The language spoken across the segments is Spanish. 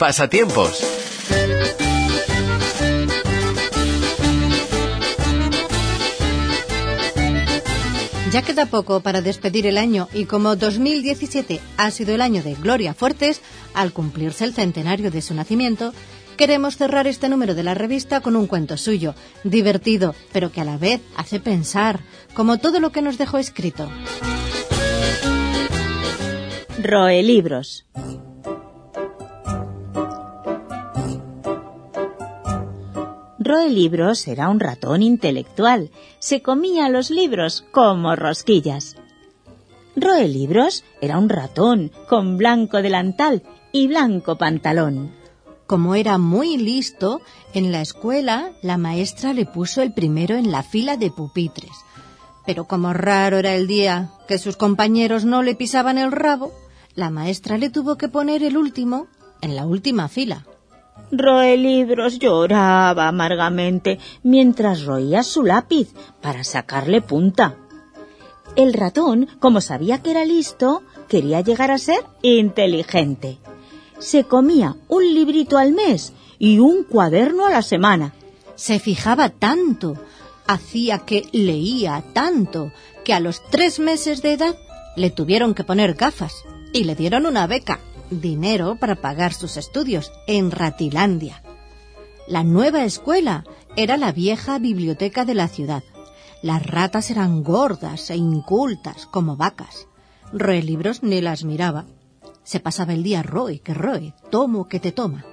Pasatiempos. Ya queda poco para despedir el año y como 2017 ha sido el año de Gloria Fuertes, al cumplirse el centenario de su nacimiento, queremos cerrar este número de la revista con un cuento suyo, divertido, pero que a la vez hace pensar, como todo lo que nos dejó escrito. Roelibros. Roelibros era un ratón intelectual. Se comía los libros como rosquillas. Roelibros era un ratón con blanco delantal y blanco pantalón. Como era muy listo, en la escuela la maestra le puso el primero en la fila de pupitres. Pero como raro era el día que sus compañeros no le pisaban el rabo, la maestra le tuvo que poner el último en la última fila. Roelibros lloraba amargamente mientras roía su lápiz para sacarle punta. El ratón, como sabía que era listo, quería llegar a ser inteligente. Se comía un librito al mes y un cuaderno a la semana. Se fijaba tanto, hacía que leía tanto, que a los 3 meses de edad le tuvieron que poner gafas y le dieron una beca, dinero para pagar sus estudios en Ratilandia. La nueva escuela era la vieja biblioteca de la ciudad. Las ratas eran gordas e incultas como vacas. Roelibros ni las miraba. Se pasaba el día roe que roe, tomo que te toma.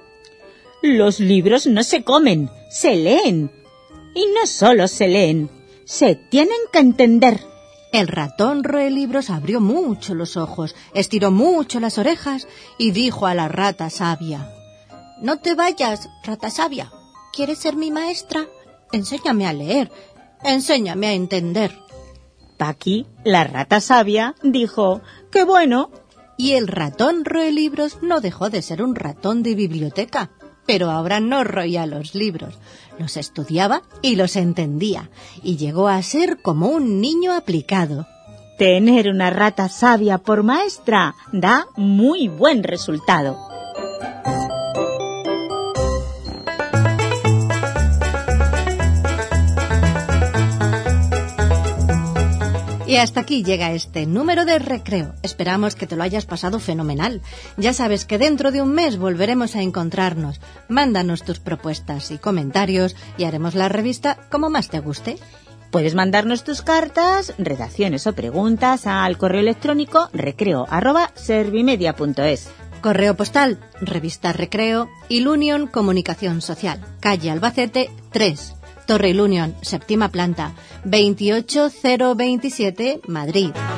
Los libros no se comen, se leen. Y no solo se leen, se tienen que entender. El ratón Roelibros abrió mucho los ojos, estiró mucho las orejas y dijo a la rata sabia: «No te vayas, rata sabia. ¿Quieres ser mi maestra? Enséñame a leer, enséñame a entender». Paqui, la rata sabia, dijo: «¡Qué bueno!». Y el ratón Roelibros no dejó de ser un ratón de biblioteca, pero ahora no roía los libros, los estudiaba y los entendía, y llegó a ser como un niño aplicado. Tener una rata sabia por maestra da muy buen resultado. Y hasta aquí llega este número de Recreo. Esperamos que te lo hayas pasado fenomenal. Ya sabes que dentro de un mes volveremos a encontrarnos. Mándanos tus propuestas y comentarios y haremos la revista como más te guste. Puedes mandarnos tus cartas, redacciones o preguntas al correo electrónico recreo@servimedia.es. Correo postal, Revista Recreo, Ilunion Comunicación Social, calle Albacete 3. Torre Ilunion, 7ª planta, 28027, Madrid.